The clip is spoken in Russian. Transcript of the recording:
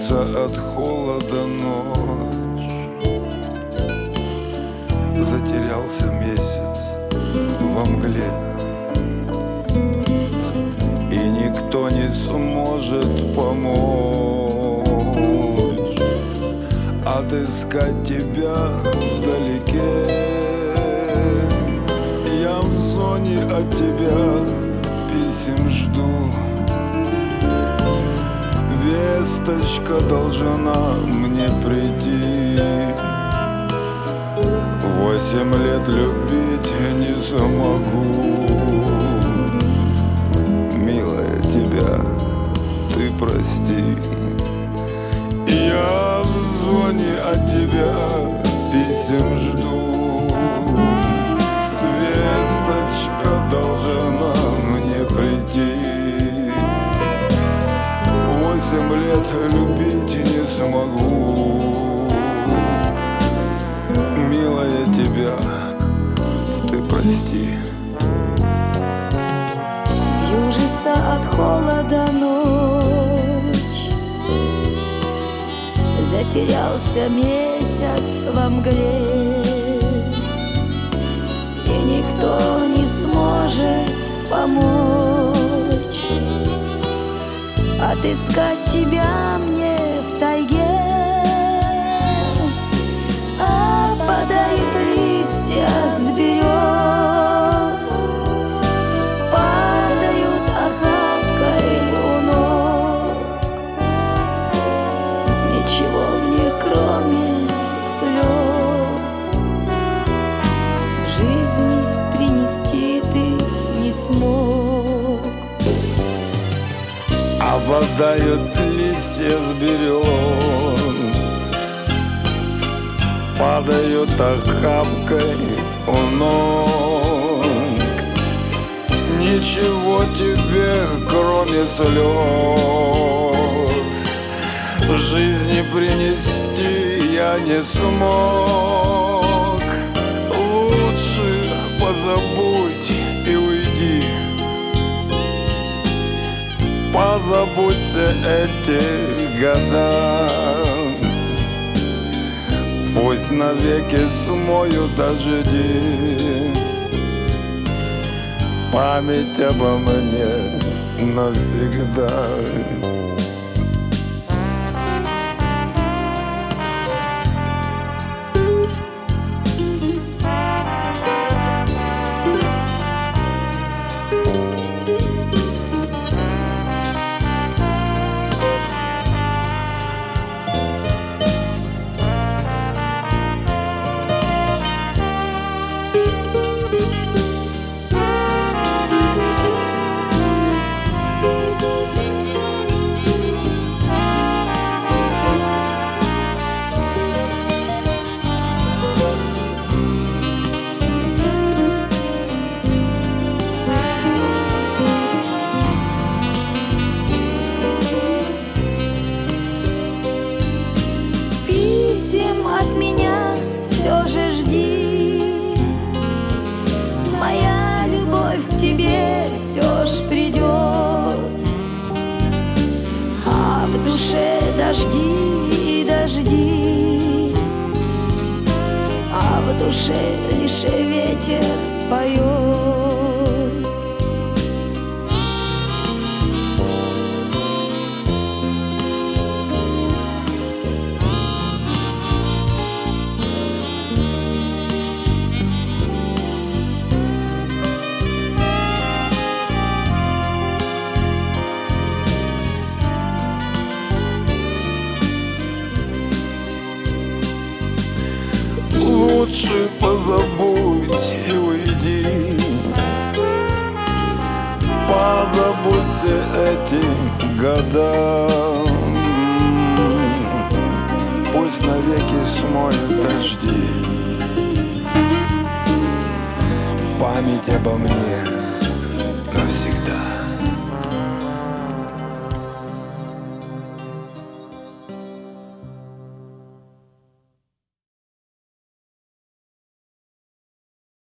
Южится от холода ночь, затерялся месяц во мгле, и никто не сможет помочь отыскать тебя вдалеке. Я в зоне от тебя писем жду, весточка должна мне прийти. 8 лет любить не смогу, милая, тебя ты прости. Я в зоне от тебя писем жду, весточка должна мне прийти. 8 лет любить не смогу, милая, тебя ты прости. Южится от холода ночь, затерялся месяц во мгле, и никто не сможет помочь отыскать тебя мне в тайге. Опадают листья с берез, падают охапкой у ног. Ничего мне, кроме слез, в жизни принести ты не смог. Опадают листья с берез, падают охапкой у ног. Ничего тебе, кроме слез, в жизни принести я не смог. Лучше позабудь и уйди, позабудься эти года. Пусть навеки смою дожди память обо мне навсегда. От меня все же жди, моя любовь к тебе все ж придет, а в душе дожди и дожди, а в душе лишь ветер поет. Лучше позабудь и уйди, позабудься эти года. Пусть навеки смоют дожди память обо мне